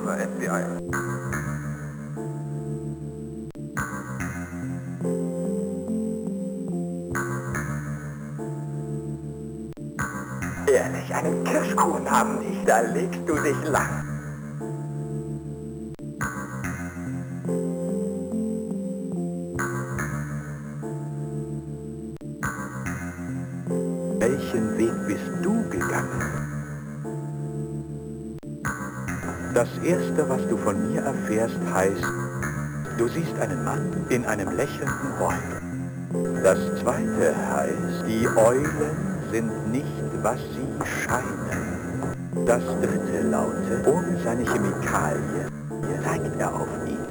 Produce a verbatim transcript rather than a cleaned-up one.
Undercover F B I. Ehrlich, einen Kirschkuchen haben nicht, da legst du dich lang. Welchen Weg bist du gegangen? Das Erste, was du von mir erfährst, heißt, du siehst einen Mann in einem lächelnden Rock. Das Zweite heißt, die Eulen sind nicht, was sie scheinen. Das Dritte lautet, ohne seine Chemikalie zeigt er auf ihn.